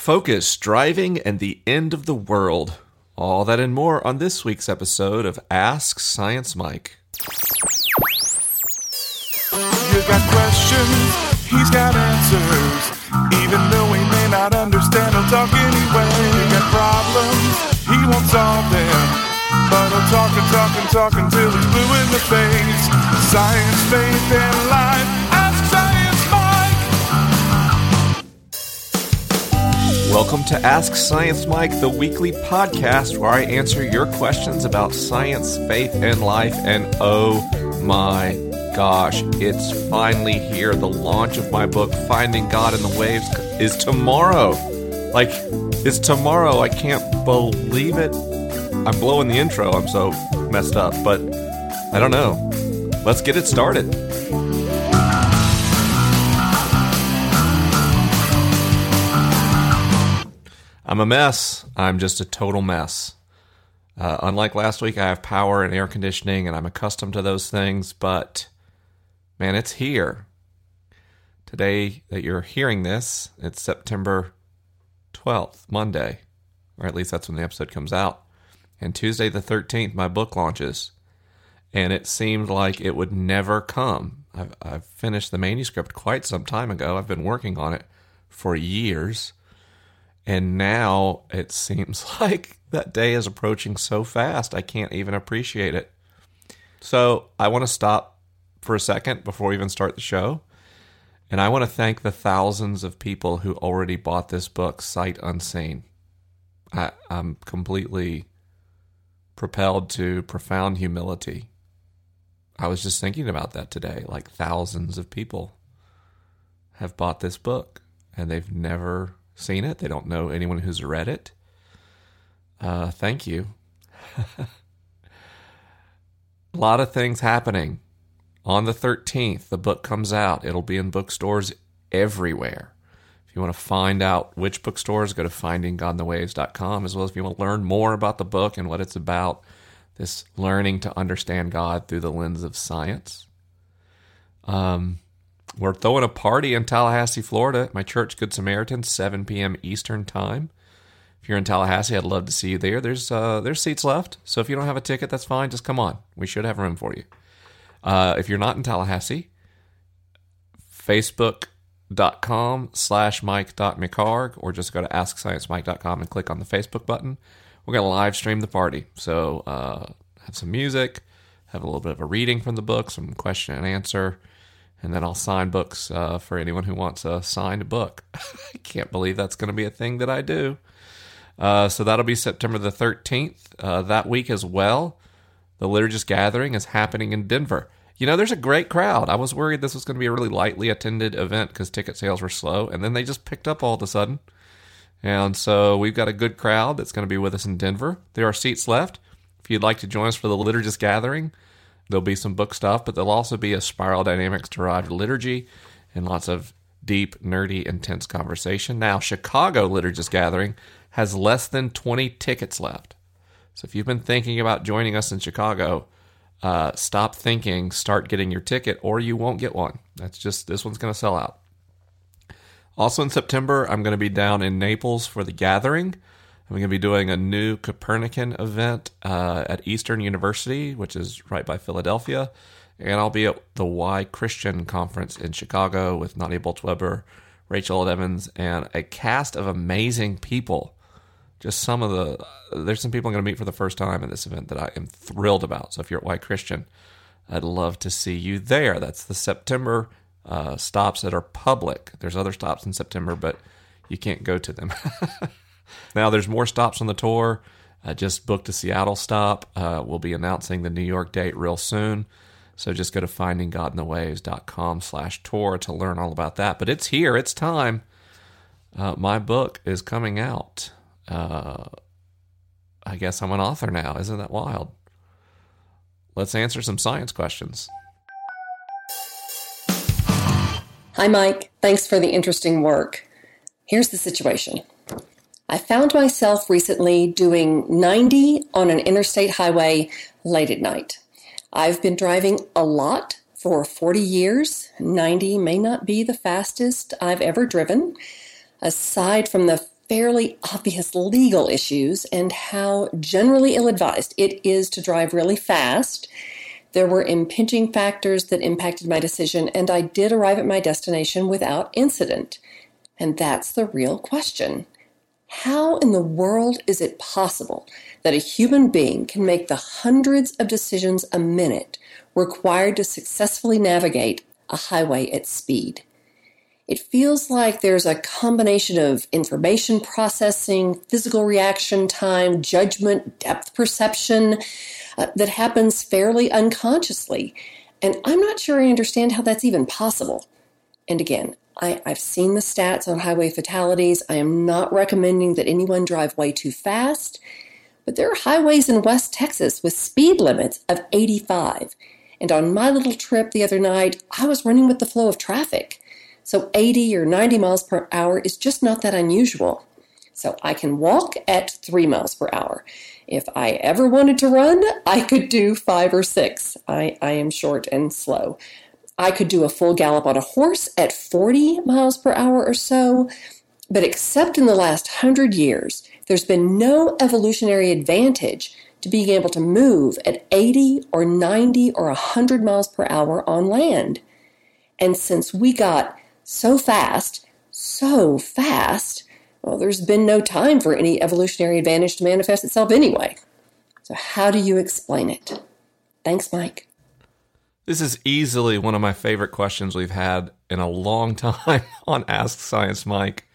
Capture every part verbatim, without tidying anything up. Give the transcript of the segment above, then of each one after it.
Focus, driving, and the end of the world. All that and more on this week's episode of Ask Science Mike. You got questions, he's got answers. Even though he may not understand, he'll talk anyway. You got problems, he won't solve them, but he'll talk and talk and talk until he's blue in the face. Science, faith, and life. Ask Science Mike. Welcome to Ask Science Mike, the weekly podcast where I answer your questions about science, faith, and life. And oh my gosh, it's finally here. The launch of my book, Finding God in the Waves, is tomorrow. Like, it's tomorrow. I can't believe it. I'm blowing the intro. I'm so messed up, but I don't know. Let's get it started. I'm a mess. I'm just a total mess. Uh, unlike last week, I have power and air conditioning, and I'm accustomed to those things, but man, it's here. Today that you're hearing this, it's September twelfth, Monday, or at least that's when the episode comes out. And Tuesday the thirteenth, my book launches. And it seemed like it would never come. I've, I've finished the manuscript quite some time ago. I've been working on it for years. And now it seems like that day is approaching so fast, I can't even appreciate it. So I want to stop for a second before we even start the show. And I want to thank the thousands of people who already bought this book sight unseen. I, I'm completely propelled to profound humility. I was just thinking about that today. Like, thousands of people have bought this book and they've never seen it. They don't know anyone who's read it. Uh, thank you. A lot of things happening. On the thirteenth, the book comes out. It'll be in bookstores everywhere. If you want to find out which bookstores, go to finding god in the waves dot com, as well as if you want to learn more about the book and what it's about, this learning to understand God through the lens of science. Um, we're throwing a party in Tallahassee, Florida, at my church, Good Samaritan, seven p.m. Eastern Time. If you're in Tallahassee, I'd love to see you there. There's uh, there's seats left, so if you don't have a ticket, that's fine. Just come on. We should have room for you. Uh, if you're not in Tallahassee, Facebook dot com slash Mike dot McHarg, or just go to ask science mike dot com and click on the Facebook button. We're going to live stream the party. So uh, have some music, have a little bit of a reading from the book, some question and answer, and then I'll sign books uh, for anyone who wants a signed book. I can't believe that's going to be a thing that I do. Uh, so that'll be September the thirteenth. Uh, that week as well, the Liturgist Gathering is happening in Denver. You know, there's a great crowd. I was worried this was going to be a really lightly attended event because ticket sales were slow, and then they just picked up all of a sudden. And so we've got a good crowd that's going to be with us in Denver. There are seats left. If you'd like to join us for the Liturgist Gathering, there'll be some book stuff, but there'll also be a Spiral Dynamics derived liturgy and lots of deep, nerdy, intense conversation. Now, Chicago Liturgist Gathering has less than twenty tickets left. So if you've been thinking about joining us in Chicago, uh, stop thinking, start getting your ticket, or you won't get one. That's just, this one's going to sell out. Also in September, I'm going to be down in Naples for the Gathering. I'm going to be doing a new Copernican event uh, at Eastern University, which is right by Philadelphia. And I'll be at the Y Christian Conference in Chicago with Nadia Boltweber, Rachel Evans, and a cast of amazing people. Just some of the, there's some people I'm going to meet for the first time at this event that I am thrilled about. So if you're at Y Christian, I'd love to see you there. That's the September uh, stops that are public. There's other stops in September, but you can't go to them. Now, there's more stops on the tour. I just booked a Seattle stop. Uh, we'll be announcing the New York date real soon. So just go to finding god in the waves dot com slash tour to learn all about that. But it's here. It's time. Uh, my book is coming out. Uh, I guess I'm an author now. Isn't that wild? Let's answer some science questions. Hi, Mike. Thanks for the interesting work. Here's the situation. I found myself recently doing ninety on an interstate highway late at night. I've been driving a lot for forty years. ninety may not be the fastest I've ever driven. Aside from the fairly obvious legal issues and how generally ill-advised it is to drive really fast. There were impinging factors that impacted my decision, and I did arrive at my destination without incident. And that's the real question. How in the world is it possible that a human being can make the hundreds of decisions a minute required to successfully navigate a highway at speed? It feels like there's a combination of information processing, physical reaction time, judgment, depth perception uh, that happens fairly unconsciously. And I'm not sure I understand how that's even possible. And again, I, I've seen the stats on highway fatalities. I am not recommending that anyone drive way too fast, but there are highways in West Texas with speed limits of eighty-five. And on my little trip the other night, I was running with the flow of traffic. So eighty or ninety miles per hour is just not that unusual. So I can walk at three miles per hour. If I ever wanted to run, I could do five or six. I, I am short and slow. I could do a full gallop on a horse at forty miles per hour or so. But except in the last hundred years, there's been no evolutionary advantage to being able to move at eighty or ninety or one hundred miles per hour on land. And since we got so fast, so fast, well, there's been no time for any evolutionary advantage to manifest itself anyway. So how do you explain it? Thanks, Mike. This is easily one of my favorite questions we've had in a long time on Ask Science Mike.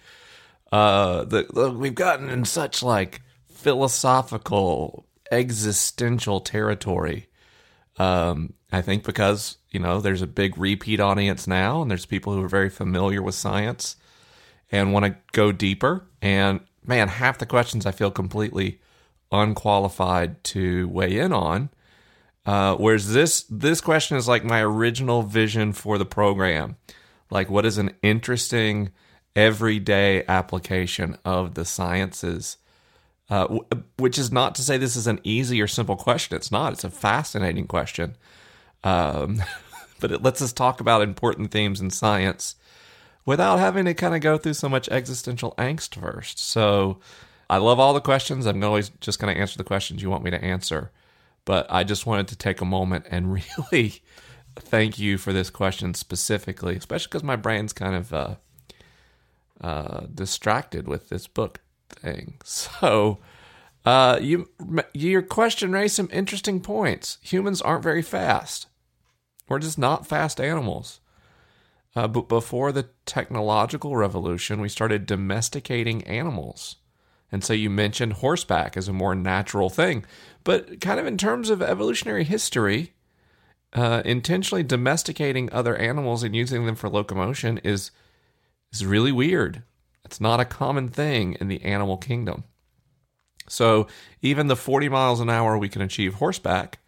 Uh, the, the, we've gotten in such like philosophical, existential territory. Um, I think because, you know, there's a big repeat audience now, and there's people who are very familiar with science and want to go deeper. And man, half the questions I feel completely unqualified to weigh in on. Uh, whereas this this question is like my original vision for the program. Like, what is an interesting everyday application of the sciences? Uh, w- which is not to say this is an easy or simple question. It's not. It's a fascinating question. Um, but it lets us talk about important themes in science without having to kind of go through so much existential angst first. So I love all the questions. I'm always just going to answer the questions you want me to answer. But I just wanted to take a moment and really thank you for this question specifically, especially because my brain's kind of uh, uh, distracted with this book thing. So uh, you, your question raised some interesting points. Humans aren't very fast. We're just not fast animals. Uh, but before the technological revolution, we started domesticating animals. And so you mentioned horseback as a more natural thing. But kind of in terms of evolutionary history, uh, intentionally domesticating other animals and using them for locomotion is is really weird. It's not a common thing in the animal kingdom. So even the forty miles an hour we can achieve horseback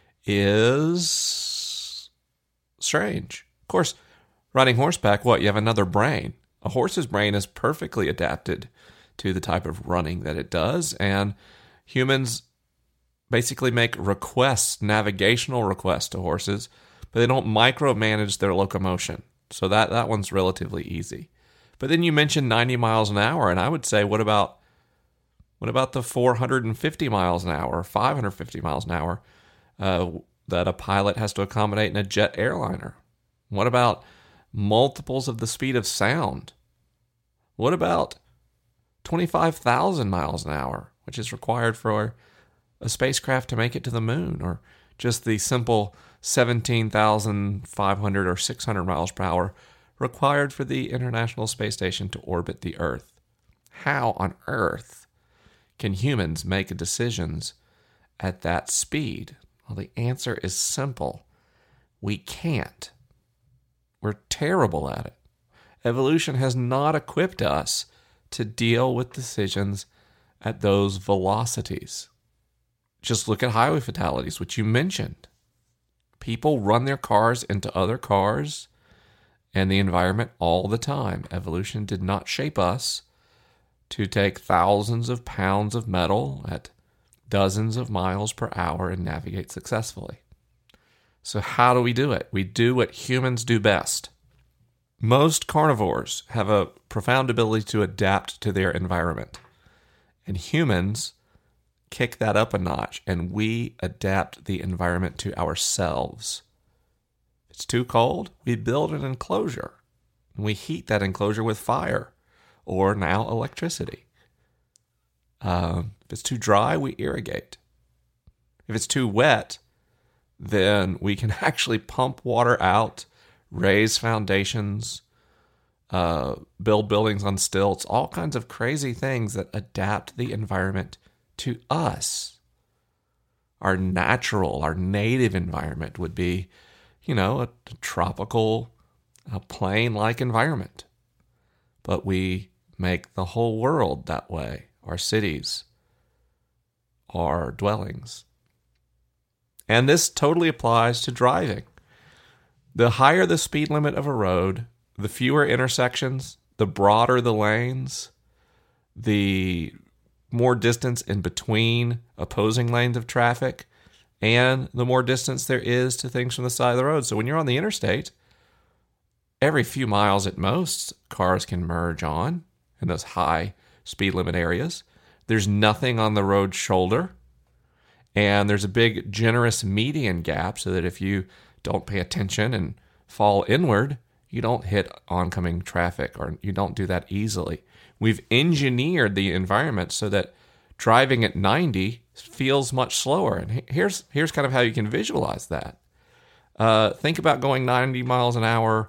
is strange. Of course, riding horseback, what? You have another brain. A horse's brain is perfectly adapted to the type of running that it does, and humans basically make requests, navigational requests to horses, but they don't micromanage their locomotion. So that, that one's relatively easy. But then you mentioned ninety miles an hour, and I would say, what about what about the four hundred fifty miles an hour, or five hundred fifty miles an hour uh, that a pilot has to accommodate in a jet airliner? What about multiples of the speed of sound? What about twenty-five thousand miles an hour, which is required for a spacecraft to make it to the moon, or just the simple seventeen thousand five hundred or six hundred miles per hour required for the International Space Station to orbit the Earth? How on earth can humans make decisions at that speed? Well, the answer is simple. We can't. We're terrible at it. Evolution has not equipped us to deal with decisions at those velocities. Just look at highway fatalities, which you mentioned. People run their cars into other cars and the environment all the time. Evolution did not shape us to take thousands of pounds of metal at dozens of miles per hour and navigate successfully. So how do we do it? We do what humans do best. most carnivores have a profound ability to adapt to their environment. And humans kick that up a notch, and we adapt the environment to ourselves. If it's too cold, we build an enclosure. And we heat that enclosure with fire, or now electricity. Um, if it's too dry, we irrigate. If it's too wet, then we can actually pump water out, raise foundations, uh, build buildings on stilts, all kinds of crazy things that adapt the environment to us. Our natural, our native environment would be, you know, a, a tropical, a plain-like environment. But we make the whole world that way, our cities, our dwellings. And this totally applies to driving. The higher the speed limit of a road, the fewer intersections, the broader the lanes, the more distance in between opposing lanes of traffic, and the more distance there is to things from the side of the road. So when you're on the interstate, every few miles at most, cars can merge on in those high speed limit areas. There's nothing on the road shoulder, and there's a big generous median gap so that if you don't pay attention and fall inward, you don't hit oncoming traffic, or you don't do that easily. We've engineered the environment so that driving at ninety feels much slower. And here's here's kind of how you can visualize that. Uh, think about going ninety miles an hour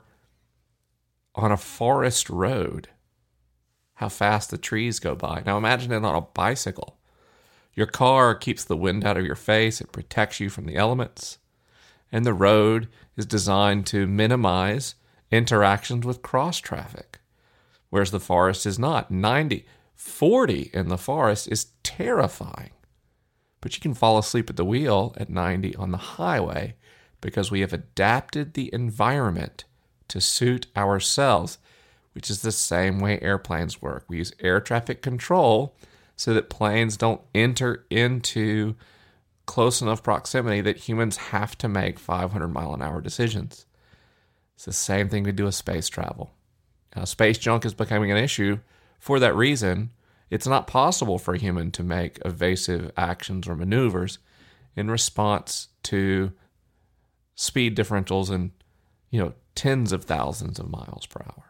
on a forest road. How fast the trees go by. Now imagine it on a bicycle. Your car keeps the wind out of your face. It protects you from the elements. And the road is designed to minimize interactions with cross traffic, whereas the forest is not. ninety, forty in the forest is terrifying. But you can fall asleep at the wheel at ninety on the highway because we have adapted the environment to suit ourselves, which is the same way airplanes work. We use air traffic control so that planes don't enter into close enough proximity that humans have to make five hundred mile an hour decisions. It's the same thing we do with space travel. Now, space junk is becoming an issue for that reason. It's not possible for a human to make evasive actions or maneuvers in response to speed differentials in, you know, tens of thousands of miles per hour.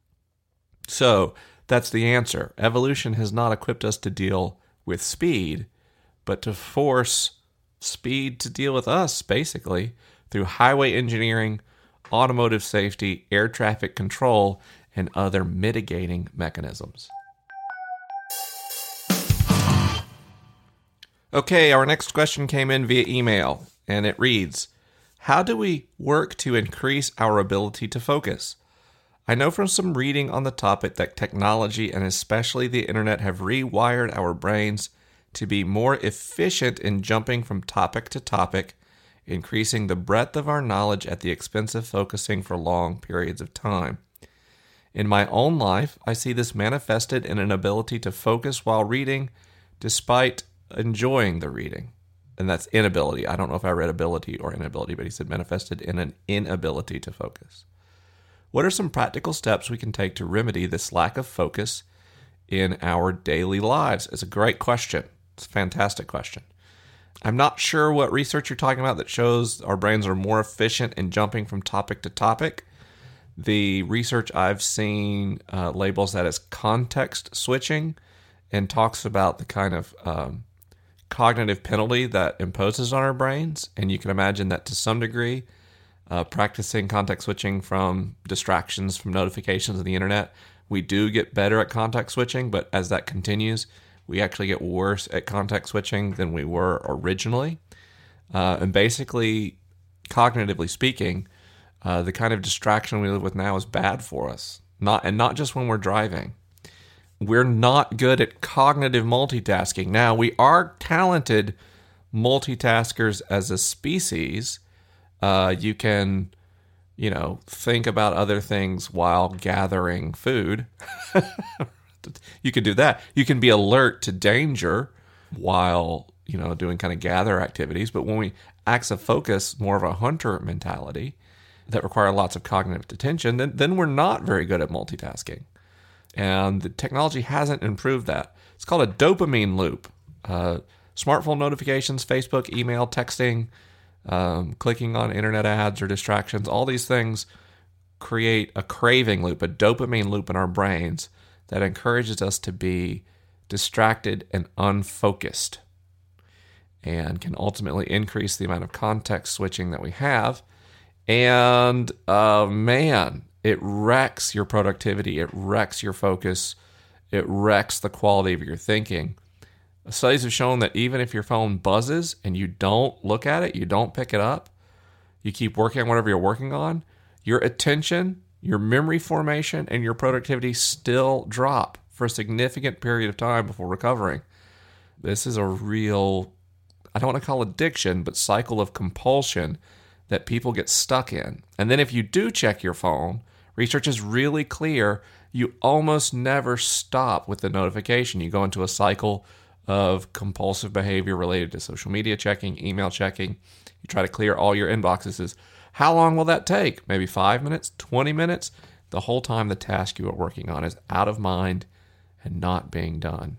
So that's the answer. Evolution has not equipped us to deal with speed, but to force speed to deal with us, basically, through highway engineering, automotive safety, air traffic control, and other mitigating mechanisms. Okay, our next question came in via email, and it reads, how do we work to increase our ability to focus? I know from some reading on the topic that technology and especially the internet have rewired our brains to be more efficient in jumping from topic to topic, increasing the breadth of our knowledge at the expense of focusing for long periods of time. In my own life, I see this manifested in an ability to focus while reading, despite enjoying the reading. And that's inability. I don't know if I read ability or inability, but he said manifested in an inability to focus. What are some practical steps we can take to remedy this lack of focus in our daily lives? It's a great question. It's a fantastic question. I'm not sure what research you're talking about that shows our brains are more efficient in jumping from topic to topic. The research I've seen uh, labels that as context switching and talks about the kind of um, cognitive penalty that imposes on our brains. And you can imagine that to some degree, uh, practicing context switching from distractions, from notifications of the internet, we do get better at context switching, but as that continues, we actually get worse at context switching than we were originally. Uh, and basically, cognitively speaking, uh, the kind of distraction we live with now is bad for us. Not and not just when we're driving. We're not good at cognitive multitasking. Now, we are talented multitaskers as a species. Uh, you can, you know, think about other things while gathering food. You can do that. You can be alert to danger while, you know, doing kind of gather activities. But when we acts of focus, more of a hunter mentality, that require lots of cognitive attention, then, then we're not very good at multitasking. And the technology hasn't improved that. It's called a dopamine loop. Uh, smartphone notifications, Facebook, email, texting, um, clicking on internet ads or distractions, all these things create a craving loop, a dopamine loop in our brains that encourages us to be distracted and unfocused, and can ultimately increase the amount of context switching that we have. And uh, man, it wrecks your productivity, it wrecks your focus, it wrecks the quality of your thinking. Studies have shown that even if your phone buzzes and you don't look at it, you don't pick it up, you keep working on whatever you're working on, your attention, your memory formation, and your productivity still drop for a significant period of time before recovering. This is a real, I don't want to call it addiction, but cycle of compulsion that people get stuck in. And then if you do check your phone, research is really clear, you almost never stop with the notification. You go into a cycle of compulsive behavior related to social media checking, email checking. You try to clear all your inboxes. How long will that take? Maybe five minutes, twenty minutes? The whole time the task you are working on is out of mind and not being done.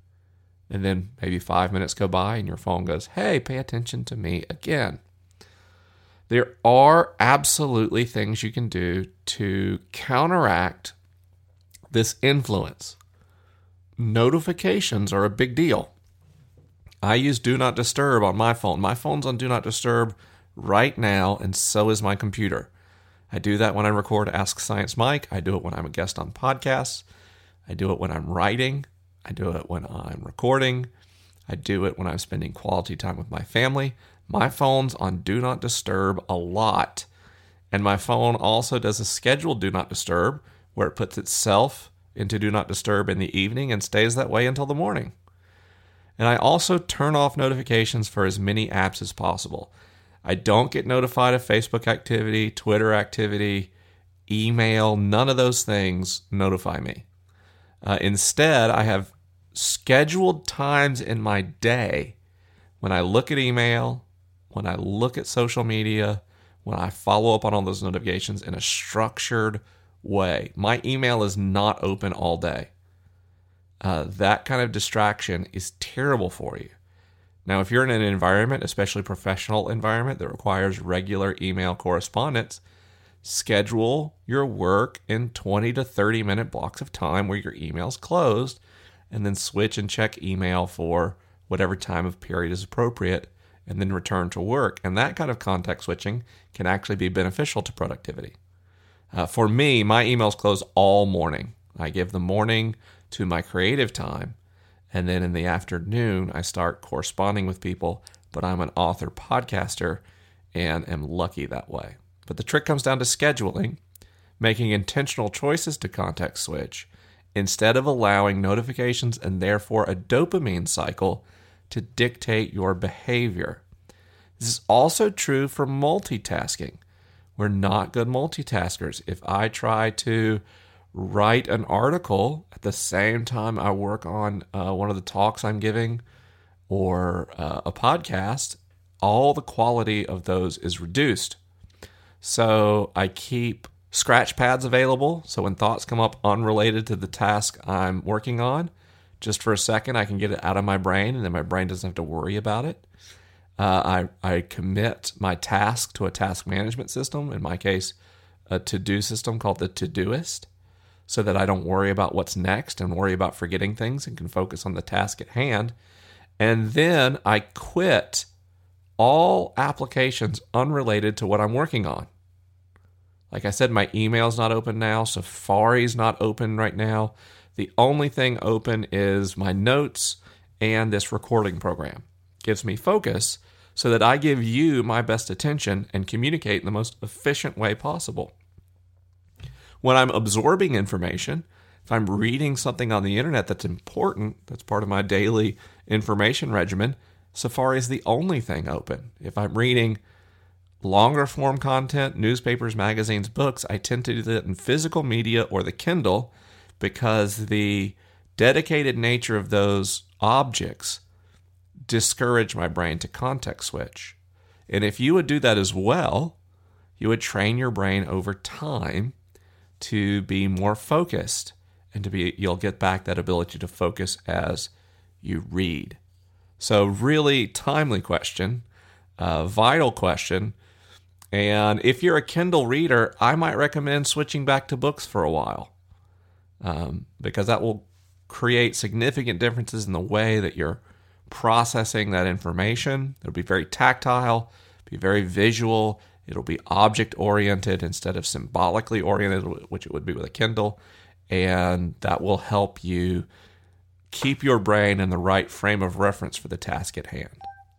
And then maybe five minutes go by and your phone goes, hey, pay attention to me again. There are absolutely things you can do to counteract this influence. Notifications are a big deal. I use Do Not Disturb on my phone. My phone's on Do Not Disturb right now, and so is my computer. I do that when I record Ask Science Mike. I do it when I'm a guest on podcasts. I do it when I'm writing. I do it when I'm recording. I do it when I'm spending quality time with my family. My phone's on Do Not Disturb a lot. And my phone also does a scheduled Do Not Disturb where it puts itself into Do Not Disturb in the evening and stays that way until the morning. And I also turn off notifications for as many apps as possible. I don't get notified of Facebook activity, Twitter activity, email. None of those things notify me. Uh, instead, I have scheduled times in my day when I look at email, when I look at social media, when I follow up on all those notifications in a structured way. My email is not open all day. Uh, that kind of distraction is terrible for you. Now, if you're in an environment, especially professional environment, that requires regular email correspondence, schedule your work in twenty to thirty minute blocks of time where your email's closed, and then switch and check email for whatever time of period is appropriate, and then return to work. And that kind of context switching can actually be beneficial to productivity. Uh, for me, my emails close all morning. I give the morning to my creative time, and then in the afternoon, I start corresponding with people, but I'm an author podcaster and am lucky that way. But the trick comes down to scheduling, making intentional choices to context switch, instead of allowing notifications and therefore a dopamine cycle to dictate your behavior. This is also true for multitasking. We're not good multitaskers. If I try to write an article at the same time I work on uh, one of the talks I'm giving or uh, a podcast, all the quality of those is reduced. So I keep scratch pads available, so when thoughts come up unrelated to the task I'm working on, just for a second I can get it out of my brain, and then my brain doesn't have to worry about it. Uh, I, I commit my task to a task management system, in my case, a to-do system called the Todoist, so that I don't worry about what's next and worry about forgetting things and can focus on the task at hand. And then I quit all applications unrelated to what I'm working on. Like I said, my email's not open now. Safari's not open right now. The only thing open is my notes and this recording program. It gives me focus so that I give you my best attention and communicate in the most efficient way possible. When I'm absorbing information, if I'm reading something on the internet that's important, that's part of my daily information regimen, Safari is the only thing open. If I'm reading longer form content, newspapers, magazines, books, I tend to do that in physical media or the Kindle because the dedicated nature of those objects discourage my brain to context switch. And if you would do that as well, you would train your brain over time to be more focused, and to be you'll get back that ability to focus as you read. So really timely question, uh, vital question. And if you're a Kindle reader, I might recommend switching back to books for a while, um, because that will create significant differences in the way that you're processing that information. It'll be very tactile, be very visual. It'll be object-oriented instead of symbolically oriented, which it would be with a Kindle. And that will help you keep your brain in the right frame of reference for the task at hand.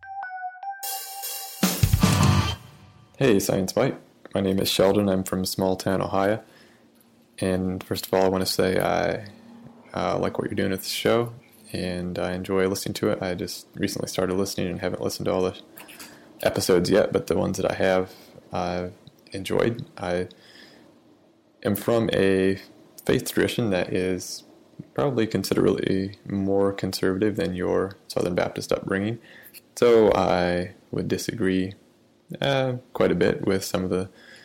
Hey, Science Mike. My name is Sheldon. I'm from small town Ohio. And first of all, I want to say I uh, like what you're doing with the show, and I enjoy listening to it. I just recently started listening and haven't listened to all the episodes yet, but the ones that I have, I've enjoyed. I am from a faith tradition that is probably considerably more conservative than your Southern Baptist upbringing, so I would disagree uh, quite a bit with some of the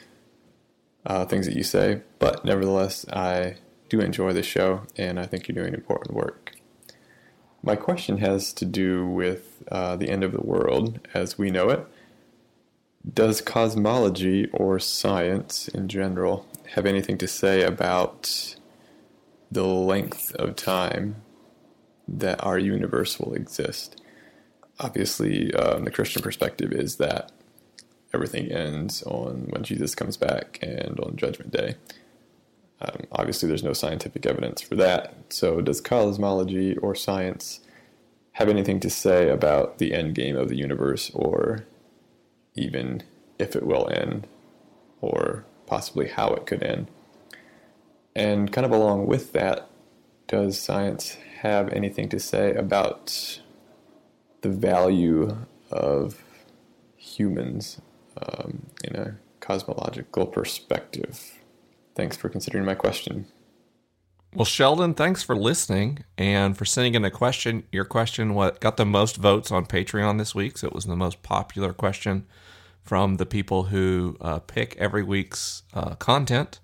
uh, things that you say, but nevertheless, I do enjoy the show, and I think you're doing important work. My question has to do with uh, the end of the world as we know it. Does cosmology or science in general have anything to say about the length of time that our universe will exist? Obviously, um, the Christian perspective is that everything ends on when Jesus comes back and on Judgment Day. Um, obviously, there's no scientific evidence for that. So does cosmology or science have anything to say about the end game of the universe, or even if it will end, or possibly how it could end? And kind of along with that, does science have anything to say about the value of humans um, in a cosmological perspective? Thanks for considering my question. Well, Sheldon, thanks for listening and for sending in a question. Your question what got the most votes on Patreon this week, so it was the most popular question from the people who uh, pick every week's uh, content.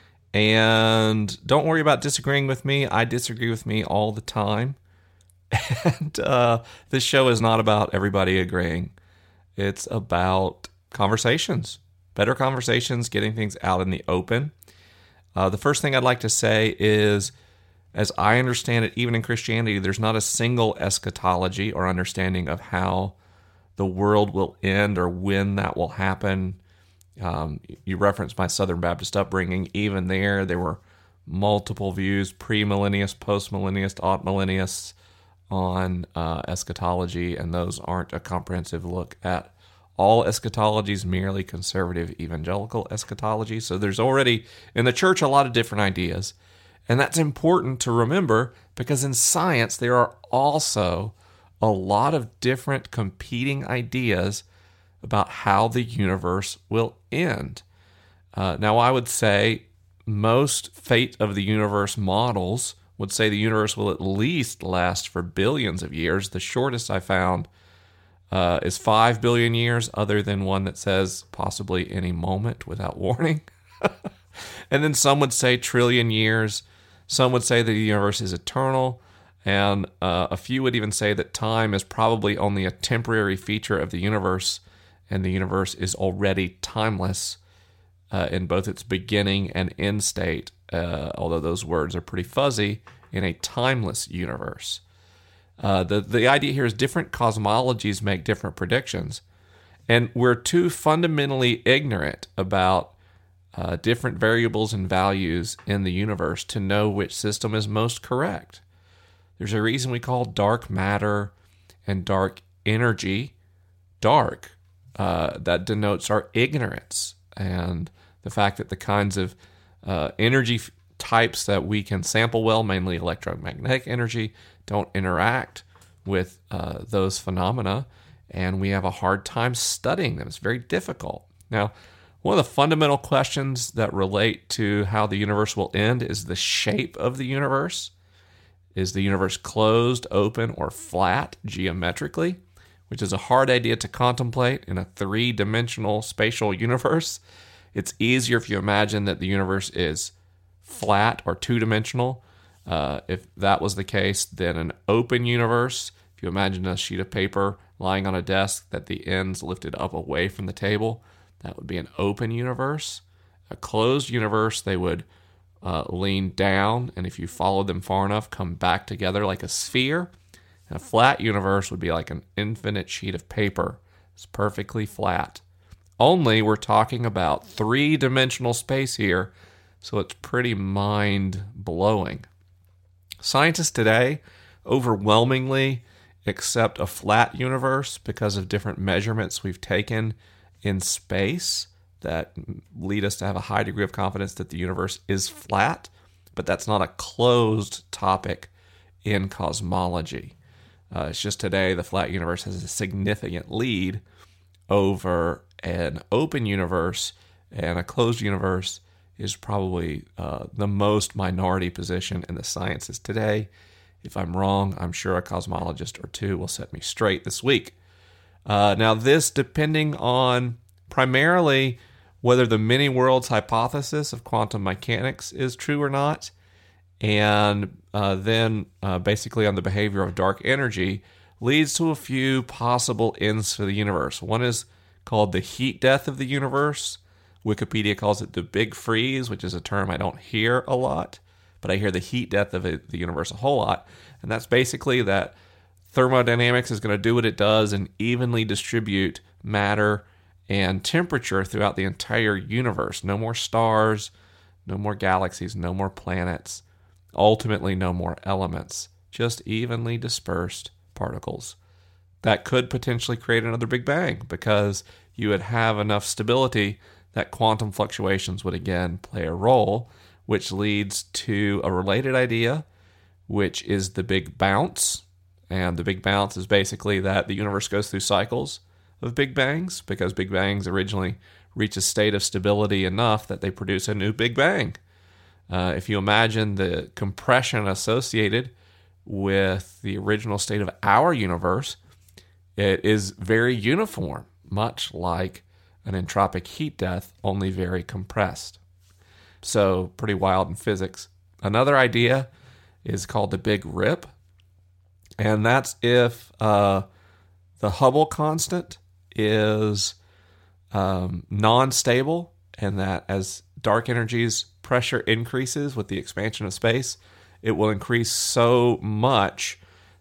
And don't worry about disagreeing with me. I disagree with me all the time. And uh, this show is not about everybody agreeing. It's about conversations, better conversations, getting things out in the open. Uh, the first thing I'd like to say is, as I understand it, even in Christianity, there's not a single eschatology or understanding of how the world will end or when that will happen. Um, you referenced my Southern Baptist upbringing. Even there, there were multiple views, pre-millennialist, post-millennialist, alt-millennialist on uh, eschatology, and those aren't a comprehensive look at all eschatologies, merely conservative evangelical eschatology. So there's already in the church a lot of different ideas, and that's important to remember because in science there are also a lot of different competing ideas about how the universe will end. Uh, now, I would say most fate of the universe models would say the universe will at least last for billions of years. The shortest I found uh, is five billion years, other than one that says possibly any moment without warning. And then some would say trillion years. Some would say that the universe is eternal. And uh, a few would even say that time is probably only a temporary feature of the universe, and the universe is already timeless uh, in both its beginning and end state, uh, although those words are pretty fuzzy, in a timeless universe. Uh, the, the idea here is different cosmologies make different predictions, and we're too fundamentally ignorant about uh, different variables and values in the universe to know which system is most correct. There's a reason we call dark matter and dark energy dark. Uh, that denotes our ignorance and the fact that the kinds of uh, energy f- types that we can sample well, mainly electromagnetic energy, don't interact with uh, those phenomena, and we have a hard time studying them. It's very difficult. Now, one of the fundamental questions that relate to how the universe will end is the shape of the universe. Is the universe closed, open, or flat geometrically? Which is a hard idea to contemplate in a three-dimensional spatial universe. It's easier if you imagine that the universe is flat or two-dimensional. Uh, if that was the case, then an open universe, if you imagine a sheet of paper lying on a desk that the ends lifted up away from the table, that would be an open universe. A closed universe, they would uh, lean down, and if you followed them far enough, come back together like a sphere. And a flat universe would be like an infinite sheet of paper. It's perfectly flat. Only we're talking about three-dimensional space here, so it's pretty mind-blowing. Scientists today overwhelmingly accept a flat universe because of different measurements we've taken in space that lead us to have a high degree of confidence that the universe is flat, but that's not a closed topic in cosmology. Uh, it's just today the flat universe has a significant lead over an open universe, and a closed universe is probably uh, the most minority position in the sciences today. If I'm wrong, I'm sure a cosmologist or two will set me straight this week. Uh, now this, depending on primarily whether the many worlds hypothesis of quantum mechanics is true or not, and uh, then uh, basically on the behavior of dark energy, leads to a few possible ends for the universe. One is called the heat death of the universe. Wikipedia calls it the big freeze, which is a term I don't hear a lot, but I hear the heat death of it, the universe a whole lot. And that's basically that thermodynamics is going to do what it does and evenly distribute matter and temperature throughout the entire universe. No more stars, no more galaxies, no more planets, ultimately no more elements, just evenly dispersed particles. That could potentially create another Big Bang because you would have enough stability that quantum fluctuations would again play a role, which leads to a related idea, which is the Big Bounce. And the Big Bounce is basically that the universe goes through cycles of Big Bangs because Big Bangs originally reach a state of stability enough that they produce a new Big Bang. Uh, if you imagine the compression associated with the original state of our universe, it is very uniform, much like an entropic heat death, only very compressed. So, pretty wild in physics. Another idea is called the Big Rip, and that's if uh, the Hubble constant is um, non-stable, and that as dark energy's pressure increases with the expansion of space, it will increase so much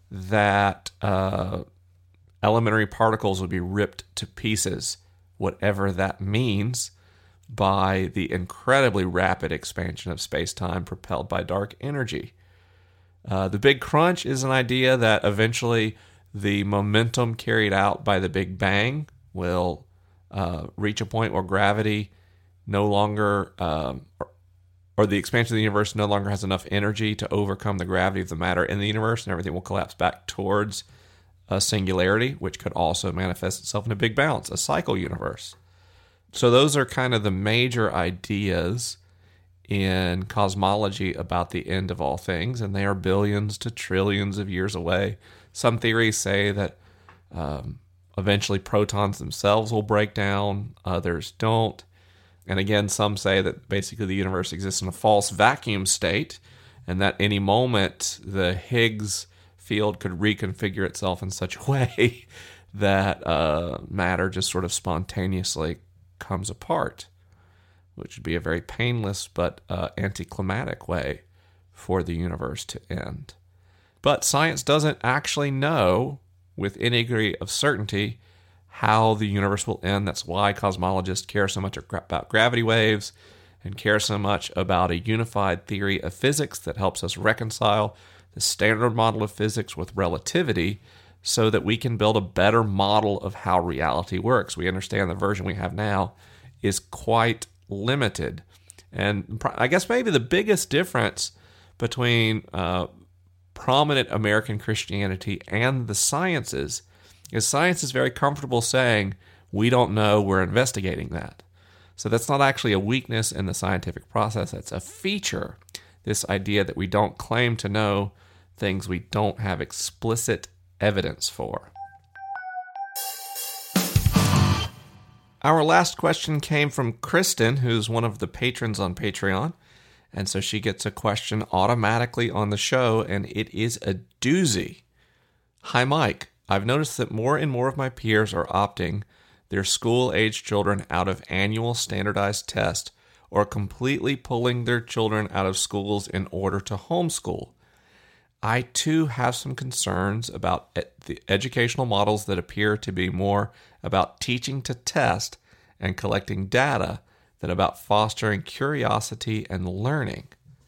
that uh, elementary particles will be ripped to pieces, whatever that means, by the incredibly rapid expansion of space-time propelled by dark energy. Uh, the Big Crunch is an idea that eventually the momentum carried out by the Big Bang will uh, reach a point where gravity no longer, um, or, or the expansion of the universe no longer has enough energy to overcome the gravity of the matter in the universe, and everything will collapse back towards a singularity, which could also manifest itself in a Big Bounce, a cycle universe. So those are kind of the major ideas in cosmology about the end of all things, and they are billions to trillions of years away. Some theories say that um, eventually protons themselves will break down, others don't. And again, some say that basically the universe exists in a false vacuum state, and that any moment the Higgs field could reconfigure itself in such a way that uh, matter just sort of spontaneously comes apart, which would be a very painless but uh, anticlimactic way for the universe to end. But science doesn't actually know with any degree of certainty how the universe will end. That's why cosmologists care so much about gravity waves and care so much about a unified theory of physics that helps us reconcile the standard model of physics with relativity so that we can build a better model of how reality works. We understand the version we have now is quite limited. And I guess maybe the biggest difference between uh, prominent American Christianity and the sciences is science is very comfortable saying, we don't know, we're investigating that. So that's not actually a weakness in the scientific process, that's a feature. This idea that we don't claim to know things we don't have explicit evidence for. Our last question came from Kristen, who's one of the patrons on Patreon. And so she gets a question automatically on the show, and it is a doozy. Hi, Mike. I've noticed that more and more of my peers are opting their school-age children out of annual standardized tests or completely pulling their children out of schools in order to homeschool. I, too, have some concerns about the educational models that appear to be more about teaching to test and collecting data than about fostering curiosity and learning.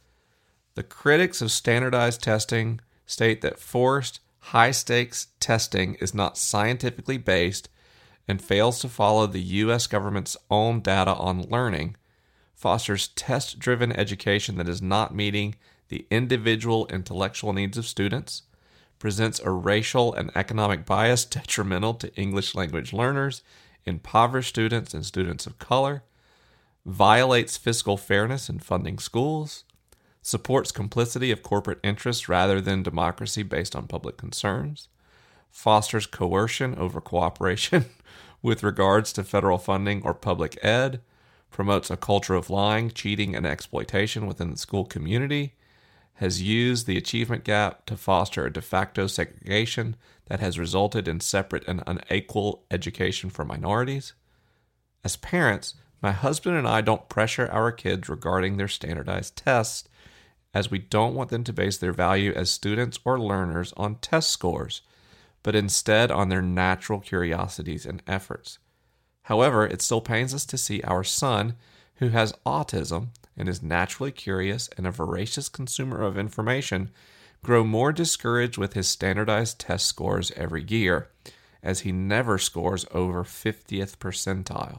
The critics of standardized testing state that forced, high-stakes testing is not scientifically based and fails to follow the U S government's own data on learning, fosters test-driven education that is not meeting the individual intellectual needs of students, presents a racial and economic bias detrimental to English language learners, impoverished students, and students of color, violates fiscal fairness in funding schools, supports complicity of corporate interests rather than democracy based on public concerns, fosters coercion over cooperation with regards to federal funding or public ed, promotes a culture of lying, cheating, and exploitation within the school community, has used the achievement gap to foster a de facto segregation that has resulted in separate and unequal education for minorities. As parents, my husband and I don't pressure our kids regarding their standardized tests, as we don't want them to base their value as students or learners on test scores, but instead on their natural curiosities and efforts. However, it still pains us to see our son, who has autism and is naturally curious and a voracious consumer of information, grow more discouraged with his standardized test scores every year, as he never scores over fiftieth percentile.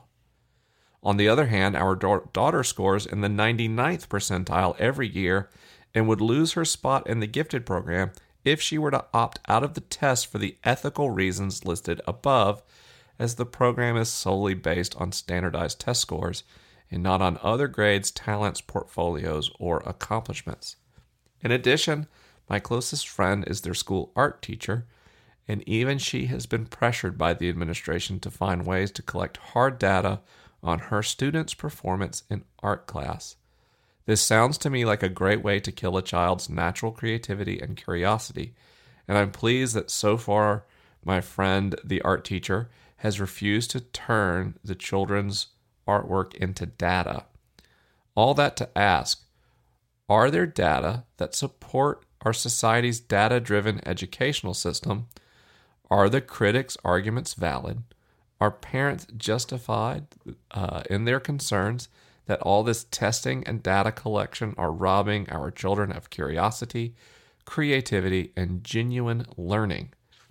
On the other hand, our da- daughter scores in the ninety-ninth percentile every year and would lose her spot in the gifted program if she were to opt out of the test for the ethical reasons listed above, as the program is solely based on standardized test scores and not on other grades, talents, portfolios, or accomplishments. In addition, my closest friend is their school art teacher, and even she has been pressured by the administration to find ways to collect hard data on her students' performance in art class. This sounds to me like a great way to kill a child's natural creativity and curiosity, and I'm pleased that so far my friend, the art teacher, has refused to turn the children's artwork into data. All that to ask, are there data that support our society's data-driven educational system? Are the critics' arguments valid? Are parents justified uh, in their concerns that all this testing and data collection are robbing our children of curiosity, creativity, and genuine learning?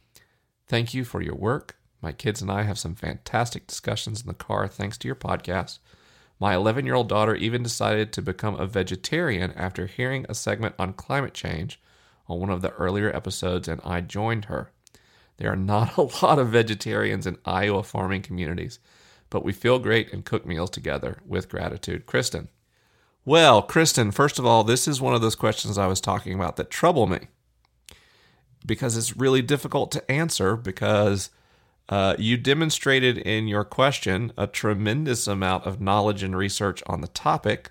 Thank you for your work. My kids and I have some fantastic discussions in the car thanks to your podcast. My eleven-year-old daughter even decided to become a vegetarian after hearing a segment on climate change on one of the earlier episodes, and I joined her. There are not a lot of vegetarians in Iowa farming communities, but we feel great and cook meals together. With gratitude, Kristen. Well, Kristen, first of all, this is one of those questions I was talking about that trouble me because it's really difficult to answer because uh, you demonstrated in your question a tremendous amount of knowledge and research on the topic.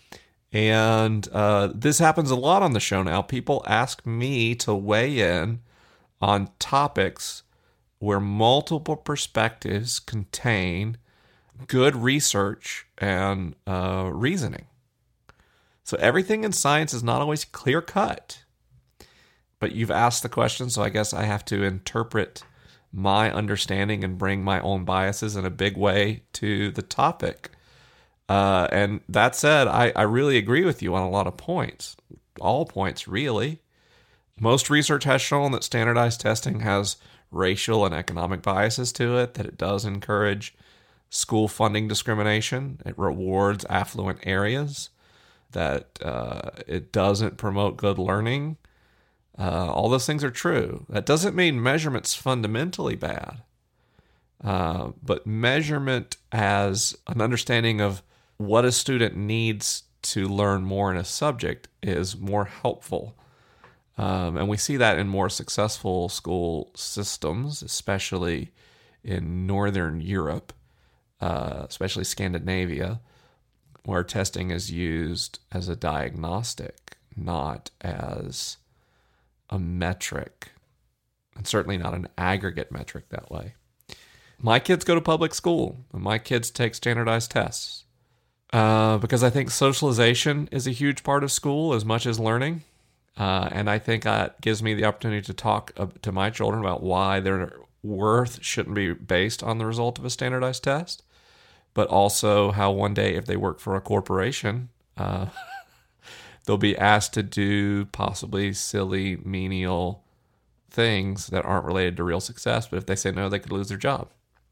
And uh, this happens a lot on the show now. People ask me to weigh in on topics where multiple perspectives contain good research and uh, reasoning. So everything in science is not always clear-cut. But you've asked the question, so I guess I have to interpret my understanding and bring my own biases in a big way to the topic. Uh, and that said, I, I really agree with you on a lot of points. All points, really. Most research has shown that standardized testing has racial and economic biases to it, that it does encourage school funding discrimination, it rewards affluent areas, that uh, it doesn't promote good learning. Uh, all those things are true. That doesn't mean measurement's fundamentally bad, uh, but measurement as an understanding of what a student needs to learn more in a subject is more helpful. Um, and we see that in more successful school systems, especially in Northern Europe. uh, especially Scandinavia, where testing is used as a diagnostic, not as a metric, and certainly not an aggregate metric that way. My kids go to public school, and my kids take standardized tests uh, because I think socialization is a huge part of school as much as learning. Uh, and I think that gives me the opportunity to talk uh, to my children about why their worth shouldn't be based on the result of a standardized test, but also how one day if they work for a corporation, uh, they'll be asked to do possibly silly, menial things that aren't related to real success. But if they say no, they could lose their job.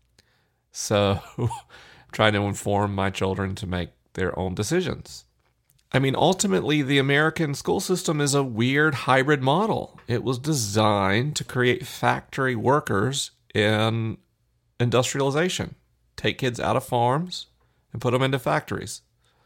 So I'm trying to inform my children to make their own decisions. I mean, ultimately, the American school system is a weird hybrid model. It was designed to create factory workers in industrialization. Take kids out of farms and put them into factories.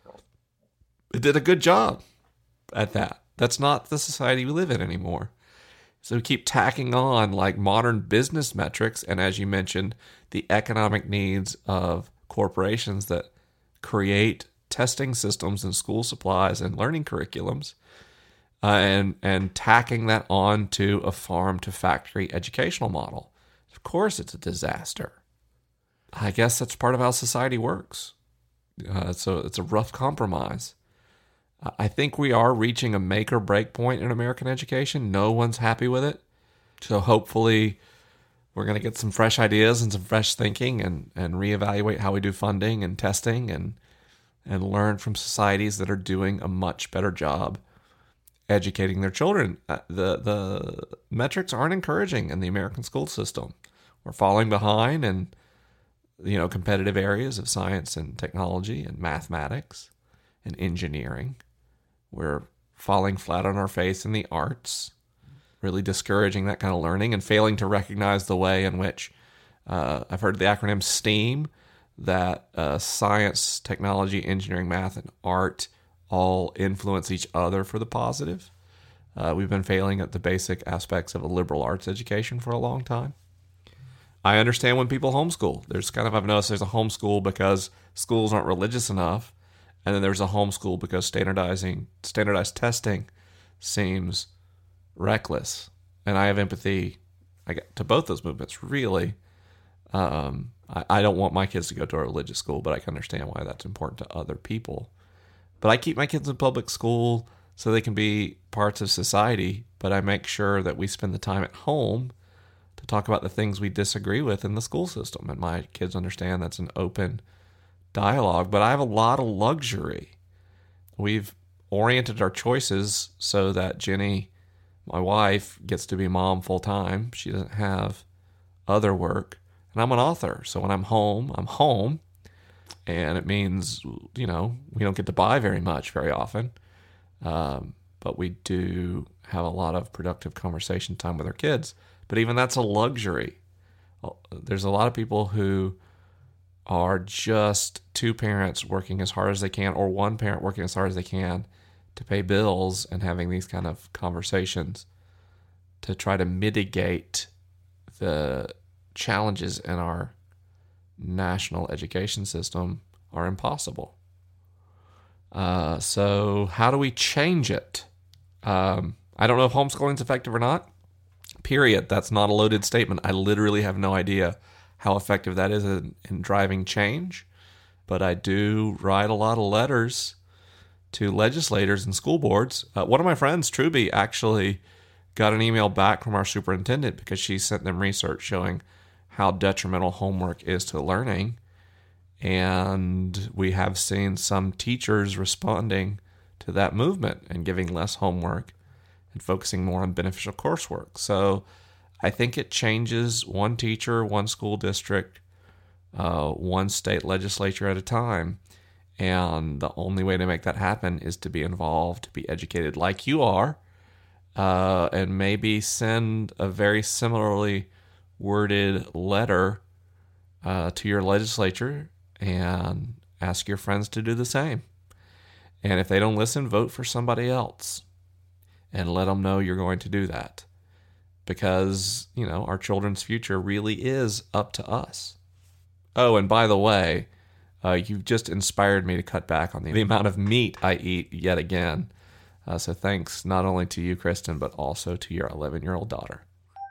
It did a good job at that. That's not the society we live in anymore. So we keep tacking on like modern business metrics, and as you mentioned, the economic needs of corporations that create testing systems and school supplies and learning curriculums, uh, and and tacking that on to a farm to factory educational model. Of course, it's a disaster. I guess that's part of how society works. Uh, so it's a rough compromise. I think we are reaching a make or break point in American education. No one's happy with it. So hopefully we're going to get some fresh ideas and some fresh thinking and, and reevaluate how we do funding and testing and and learn from societies that are doing a much better job educating their children. Uh, the the metrics aren't encouraging in the American school system. We're falling behind in, you know, competitive areas of science and technology and mathematics and engineering. We're falling flat on our face in the arts, really discouraging that kind of learning and failing to recognize the way in which, uh, I've heard the acronym STEAM, that uh, science, technology, engineering, math, and art all influence each other for the positive. Uh, we've been failing at the basic aspects of a liberal arts education for a long time. I understand when people homeschool. There's kind of, I've noticed there's a homeschool because schools aren't religious enough, and then there's a homeschool because standardizing, standardized testing seems reckless. And I have empathy I get to both those movements, really. Um, I, I don't want my kids to go to a religious school, but I can understand why that's important to other people. But I keep my kids in public school so they can be parts of society, but I make sure that we spend the time at home to talk about the things we disagree with in the school system. And my kids understand that's an open dialogue, but I have a lot of luxury. We've oriented our choices so that Jenny, my wife, gets to be mom full time. She doesn't have other work. And I'm an author, so when I'm home, I'm home. And it means, you know, we don't get to buy very much very often. Um, but we do have a lot of productive conversation time with our kids. But even that's a luxury. There's a lot of people who are just two parents working as hard as they can, or one parent working as hard as they can to pay bills and having these kind of conversations to try to mitigate the challenges in our national education system are impossible. Uh, so how do we change it? Um, I don't know if homeschooling is effective or not. Period. That's not a loaded statement. I literally have no idea how effective that is in, in driving change. But I do write a lot of letters to legislators and school boards. Uh, one of my friends, Truby, actually got an email back from our superintendent because she sent them research showing how detrimental homework is to learning. And we have seen some teachers responding to that movement and giving less homework and focusing more on beneficial coursework. So I think it changes one teacher, one school district, uh, one state legislature at a time. And the only way to make that happen is to be involved, to be educated like you are, uh, and maybe send a very similarly worded letter uh, to your legislature and ask your friends to do the same. And if they don't listen, vote for somebody else and let them know you're going to do that. Because, you know, our children's future really is up to us. Oh, and by the way, uh, you've just inspired me to cut back on the, the amount of meat I eat yet again. Uh, so thanks not only to you, Kristen, but also to your eleven-year-old daughter.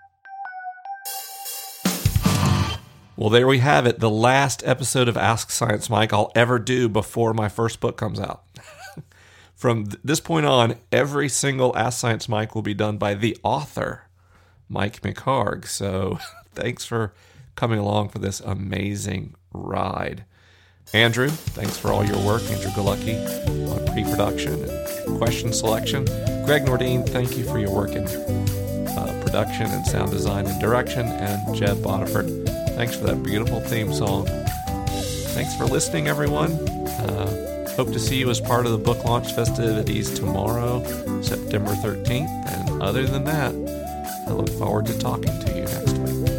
Well, there we have it. The last episode of Ask Science Mike I'll ever do before my first book comes out. From th- this point on, every single Ask Science Mike will be done by the author, Mike McHargue. So thanks for coming along for this amazing ride. Andrew, thanks for all your work. Andrew Galucki on pre-production and question selection. Greg Nordine, thank you for your work in uh, production and sound design and direction. And Jeb Bodiford, thanks for that beautiful theme song. Thanks for listening, everyone. Uh, hope to see you as part of the book launch festivities tomorrow, September thirteenth. And other than that, I look forward to talking to you next week.